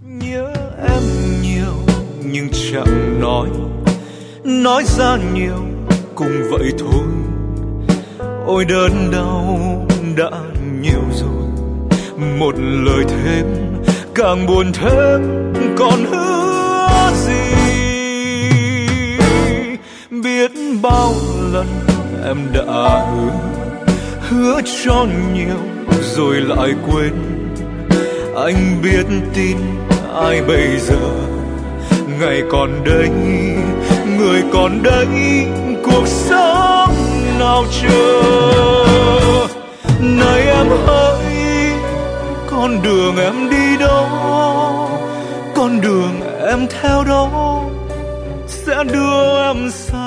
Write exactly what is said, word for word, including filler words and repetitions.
Nhớ em nhiều nhưng chẳng nói, nói ra nhiều cũng vậy thôi. Ôi đớn đau đã nhiều rồi, một lời thêm càng buồn thêm còn hứa gì. Biết bao lần em đã hứa, hứa cho nhiều rồi lại quên. Anh biết tin ai bây giờ, ngày còn đây, người còn đây, cuộc sống nào chờ. Này em hỡi, con đường em đi đâu, con đường em theo đó sẽ đưa em xa